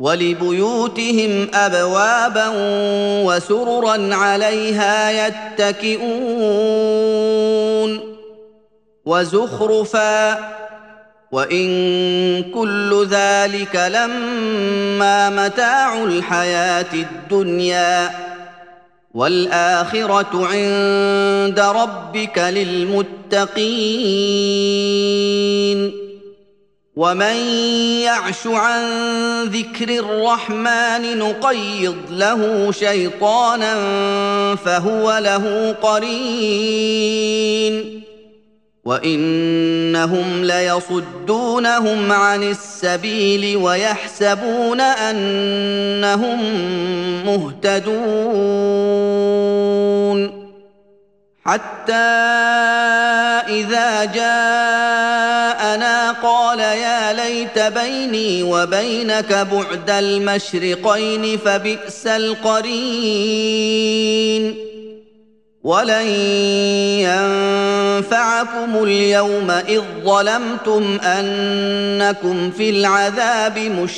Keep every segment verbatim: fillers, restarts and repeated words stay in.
وَلِبُيُوتِهِمْ أَبْوَابًا وَسُرُرًا عَلَيْهَا يَتَّكِئُونَ وَزُخْرُفًا ۚ وَإِن كُلُّ ذَلِكَ لَمَّا مَتَاعُ الْحَيَاةِ الدُّنْيَا ۚ وَالْآخِرَةُ عِندَ رَبِّكَ لِلْمُتَّقِينَ وَمَن يَعْشُ عَن ذِكْرِ الرَّحْمَٰنِ نُقَيِّضْ لَهُ شَيْطَانًا فَهُوَ لَهُ قَرِينٌ وَإِنَّهُمْ لَيَصُدُّونَهُمْ عَنِ السَّبِيلِ وَيَحْسَبُونَ أَنَّهُم مُّهْتَدُونَ حَتَّىٰ إِذَا جَاءَنَا قَالَ يَا لَيْتَ بَيْنِي وَبَيْنَكَ بُعْدَ الْمَشْرِقَيْنِ فَبِئْسَ الْقَرِينُ وَلَن يَنفَعَكُمُ الْيَوْمَ إِذ ظَّلَمْتُمْ أَنَّكُمْ فِي الْعَذَابِ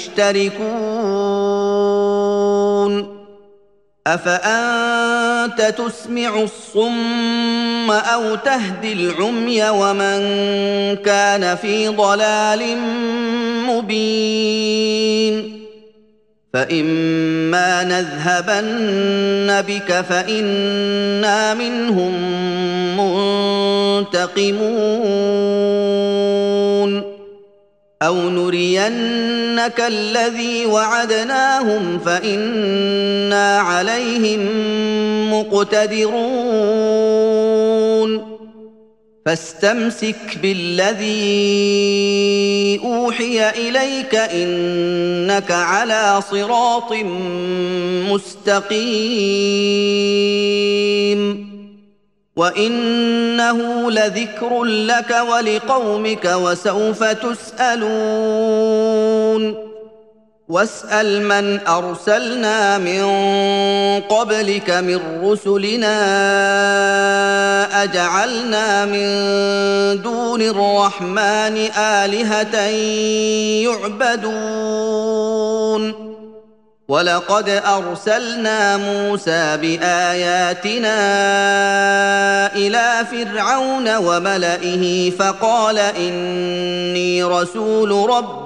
مُشْتَرِكُونَ أَفَأَنتَ تُسْمِعُ الصُّمَّ أَوْ تَهْدِي الْعُمْيَ وَمَن كَانَ فِي ضَلَالٍ مُّبِينٍ فَإِمَّا نَذْهَبَنَّ بِكَ فَإِنَّا مِنْهُم مُّنتَقِمُونَ أَوْ نُرِيَنَّكَ الَّذِي وَعَدْنَاهُمْ فَإِنَّا عَلَيْهِم مُّقْتَدِرُونَ فَاسْتَمْسِكْ بِالَّذِي أُوحِيَ إِلَيْكَ إِنَّكَ عَلَىٰ صِرَاطٍ مُّسْتَقِيمٍ وَإِنَّهُ لَذِكْرٌ لَّكَ وَلِقَوْمِكَ وَسَوْفَ تُسْأَلُونَ وَاسْأَلْ مَنْ أَرْسَلْنَا مِن قَبْلِكَ مِن رُّسُلِنَا أَجَعَلْنَا مِن دُونِ الرَّحْمَٰنِ آلِهَةً يُعْبَدُونَ وَلَقَدْ أَرْسَلْنَا مُوسَىٰ بِآيَاتِنَا إِلَىٰ فِرْعَوْنَ وَمَلَئِهِ فَقَالَ إِنِّي رَسُولُ رَبِّ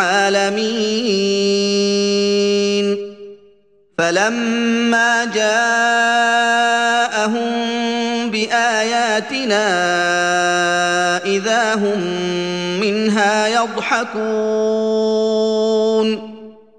الْعَالَمِينَ فَلَمَّا جَاءَهُم بِآيَاتِنَا إِذَا هُم مِّنْهَا يَضْحَكُونَ